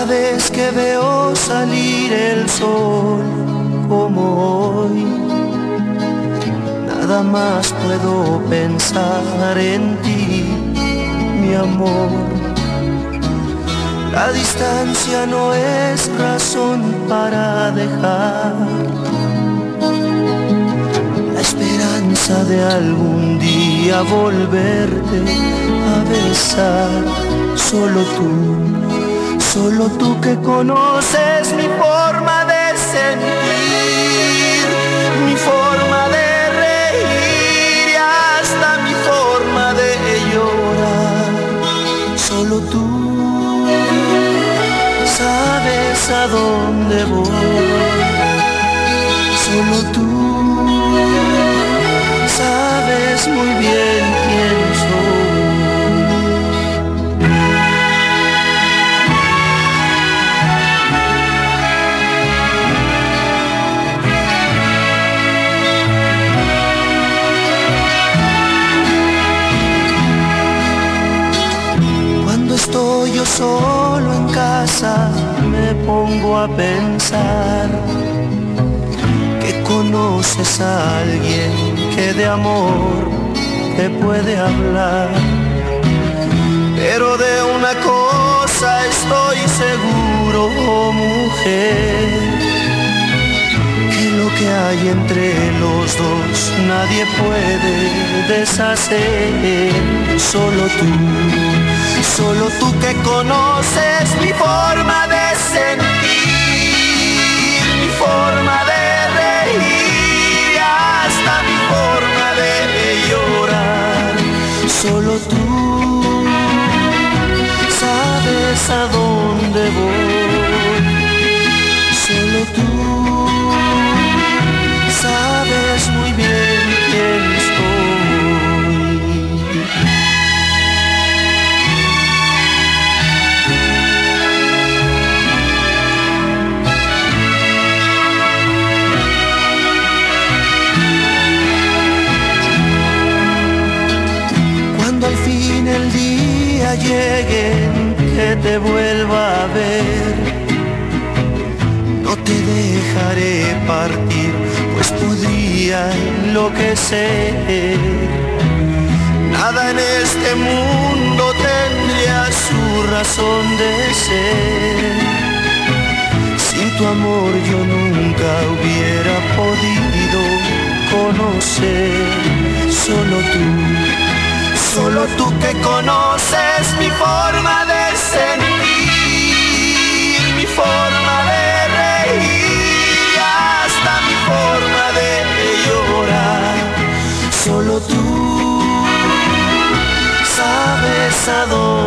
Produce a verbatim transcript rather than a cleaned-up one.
vez que veo salir el sol como hoy, nada más puedo pensar en ti, mi amor. La distancia no es razón para dejar la esperanza de algún día volverte a besar. Solo tú, solo tú que conoces mi forma de sentir, mi forma de reír y hasta mi forma de llorar. Solo tú sabes a dónde voy, solo tú sabes muy bien quién soy. Cuando estoy yo solo en casa me pongo a pensar que conoces a alguien que de amor te puede hablar. Pero de una cosa estoy seguro, oh mujer, que lo que hay entre los dos nadie puede deshacer. Solo tú, solo tú que conoces mi forma de sentir, mi forma de reír y hasta mi forma de llorar. Solo tú sabes a dónde voy, solo tú sabes muy bien quién estoy. Cuando al fin el día llegue que te vuelva a ver, no te dejaré partir, pues podría enloquecer. Nada en este mundo tendría su razón de ser. Sin tu amor yo nunca hubiera podido conocer. Solo tú, solo tú que conoces mi forma de sentir, mi forma de reír y hasta mi forma de llorar. Solo tú sabes a dónde